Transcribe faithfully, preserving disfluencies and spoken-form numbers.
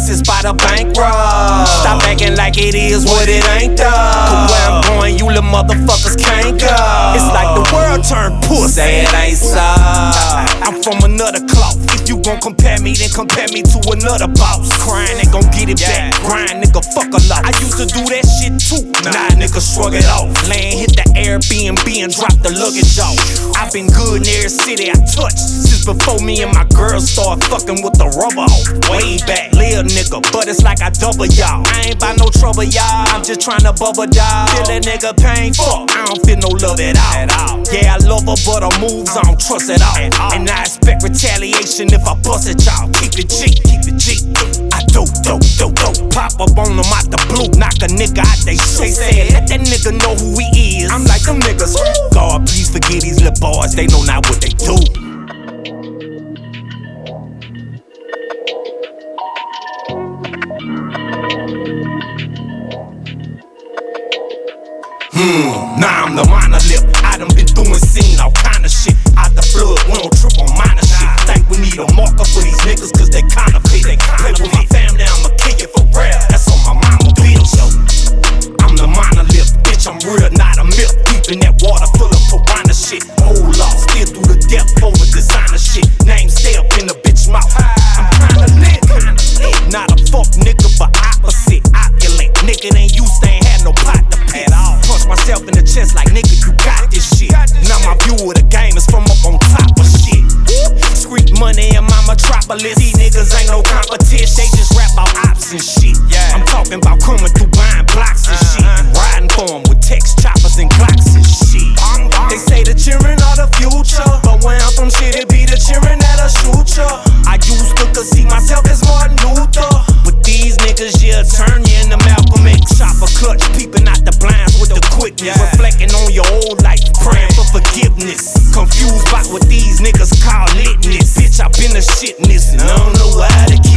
places by the bankroll. Stop acting like it is what it ain't though. Cause where I'm going, you little motherfuckers can't go. It's like the world turned pussy. Say it ain't so. I'm from another cloth. If you gon' compare me, then compare me to another boss. Crying ain't gon' get it back. Grind, nigga, fuck a lot. I used to do that shit too. Nah, nigga, shrug it off. Land hit the Airbnb and drop the luggage off. I've been good in every city I touched since before me and my girls started fucking with the rubber off. Way back, little nigga, but it's like I double y'all. I ain't by no trouble, y'all. I'm just trying to bubble dog. Feel that nigga pain, fuck. I don't feel no love at all. Yeah, I love her, but her moves I don't trust at all. And I expect retaliation if I bust at y'all. Keep it G, keep it G. I do, do, do, do. Pop up on them out the blue, knock a nigga out they shoe. They said, let that nigga know who he is. I'm like them niggas. God, please forgive these little boys. They know not what they do. Hmm, now I'm the monolith. I done been through and seen all kind of shit. Out the flood, we don't trip on minor shit. Think we need a marker for these niggas, cause they kinda pay. They play with my family, I'ma kill you for real. That's on my mama bitch, yo. I'm the monolith, bitch, I'm real, not a myth. Deep in that water full of piranha shit. Hold up, still through the depth over designer shit. Name stay up in the bitch mouth. I'm kinda lit, kinda lit. Not a fuck nigga, but opposite, opulent. Nigga ain't used to, ain't had no pot to pick. Punch myself in the chest like nigga, you got this shit. Now my view of the game is from up on top of shit. Street money in my metropolis. These niggas ain't no competition. They just rap about ops and shit. I'm talking about coming through buying blocks and shit. And riding for them with text choppers and Glocks and shit. They say the children are the future, but where I'm from shit, it be the children that'll shoot ya. I used to could see myself as Martin Luther, but these niggas, yeah, turn you into Malcolm X. Chopper clutch, peeping out the blinds with the quickness. Reflecting on your old life, praying for forgiveness. Confused by what these niggas call litness. Bitch, I been the shitness, and I don't know how to